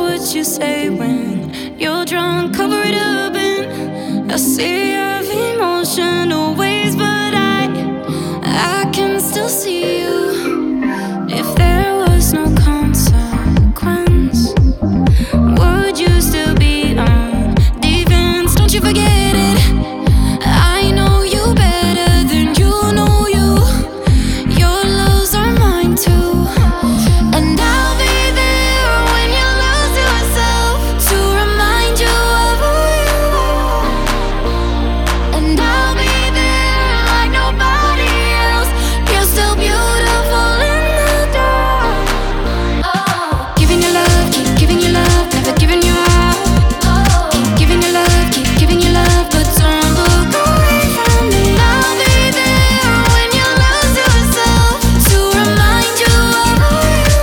what you say when you're drunk. Cover it up in a sea of emotional waves, but I can still see you. If there was no consequence, would you still be on defense? Don't you forget it. I know you better than you know you. Your loves are mine too, and I'll be there when you lose yourself to remind you of who you are. And I'll be there like nobody else. You're still beautiful in the dark. Oh, giving your love, keep giving your love, never giving you up. Oh, keep giving your love, keep giving your love, but don't look away from me. I'll be there when you lose yourself to remind you of who you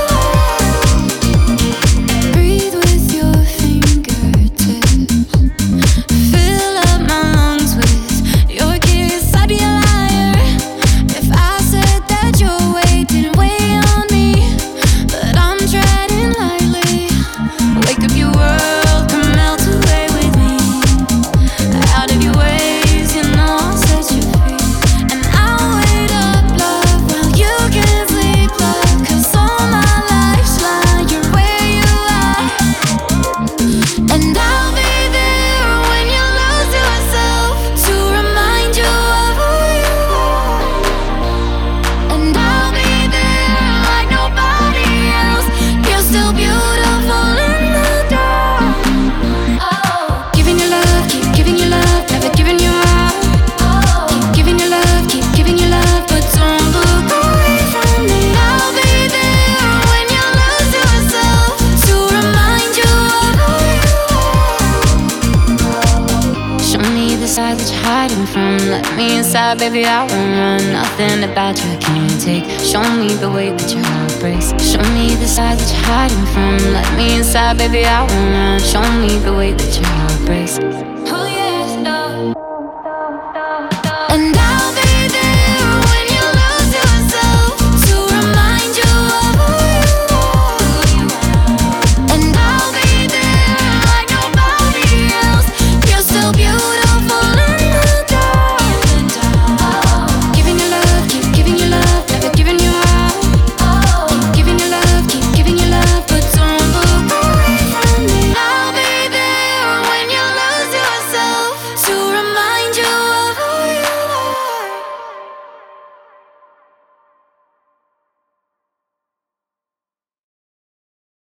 are. Breathe with your fingertips. Fill up my lungs with your kiss. I'd be a liar if I said that your weight didn't weigh on me, but I'm treading lightly. Wake up, your world, come melt away with me. Out of your ways, you know I'll set you free. And I'll wait up, love, while you can't sleep, love, 'cause all my life's lying where you are. And I'll be there when you lose yourself to remind you of who you are. And I'll be there like nobody else. You're still beautiful in the dark. Oh, giving your love, keep giving your love, never giving you up. Oh, keep giving your love, keep giving your love, but don't look away from me. I'll be there when you lose yourself to remind you of who you are. Show me the side that you're hiding from. Let me inside, baby, I won't run. Nothing about you I can't take. Show me the way that your heart breaks. Show me the side that you're hiding from. Let me inside, baby, I won't run. Show me the way that your heart breaks.